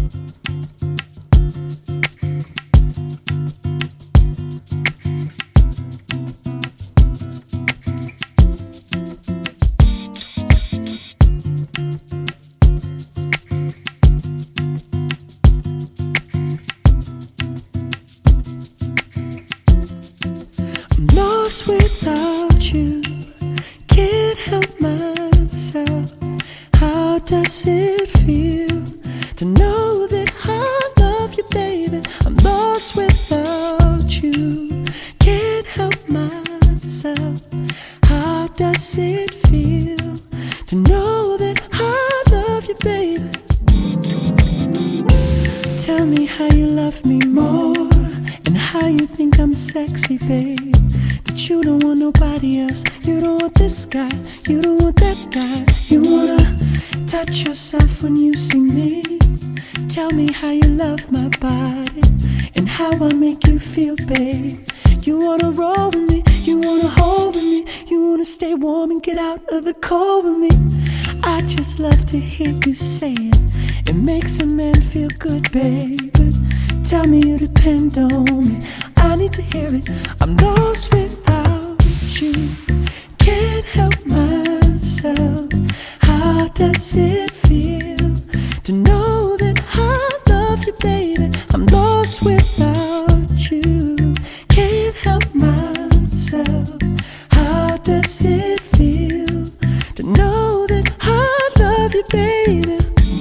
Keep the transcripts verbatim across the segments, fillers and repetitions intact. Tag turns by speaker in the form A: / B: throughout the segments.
A: Lost without you, can't help myself. How does it feel to know that I love you, baby? I'm lost without you, can't help myself. How does it feel to know that I love you, baby? Tell me how you love me more, and how you think I'm sexy, babe. That you don't want nobody else. You don't want this guy, you don't want that guy. You wanna touch yourself when you see me. Tell me how you love my body, and how I make you feel, babe. You wanna roll with me, you wanna hold with me, you wanna stay warm and get out of the cold with me. I just love to hear you say it. It makes a man feel good, baby. Tell me you depend on me, I need to hear it. I'm lost without you, can't help myself. How does it feel to know that I love you, baby? I'm lost without you, can't help myself. How does it feel to know that I love you, baby?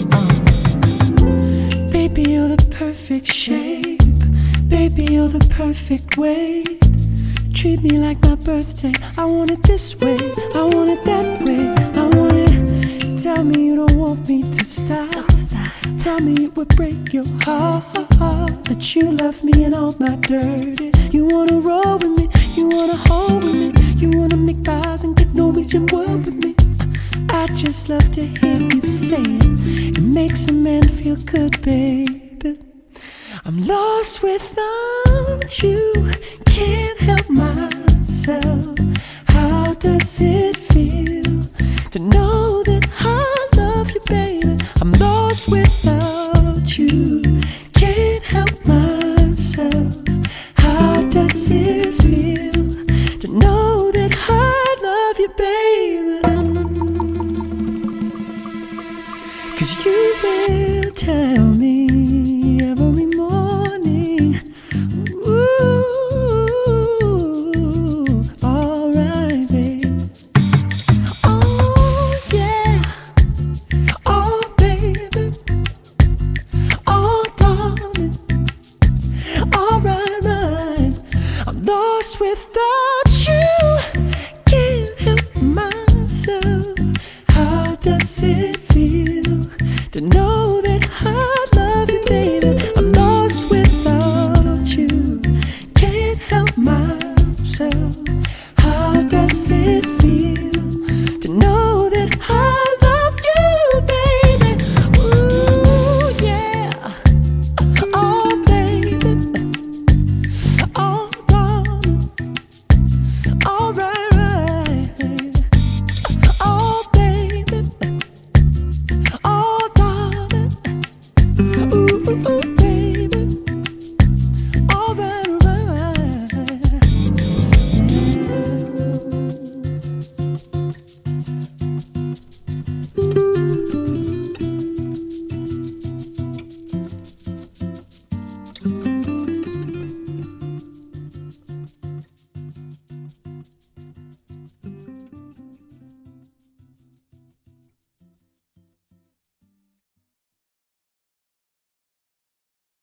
A: uh. Baby, you're the perfect shape, baby, you're the perfect weight. Treat me like my birthday, I want it this way, I want it that way, I want it. Tell me you don't want me to stop, stop. Tell me it would break your heart that you love me and all my dirty. You wanna roll with me, you wanna hold with me, you wanna make pies and get Norwegian word with me. I just love to hear you say it. It makes a man feel good, baby. I'm lost without you, can't help myself. How does it feel to know that I love you, baby? I'm lost without you, can't help myself. How does it feel to know that I love you, baby? 'Cause you will tell me every morning, ooh, alright, babe. Oh, yeah, oh, baby, oh, darling, alright, right. I'm lost without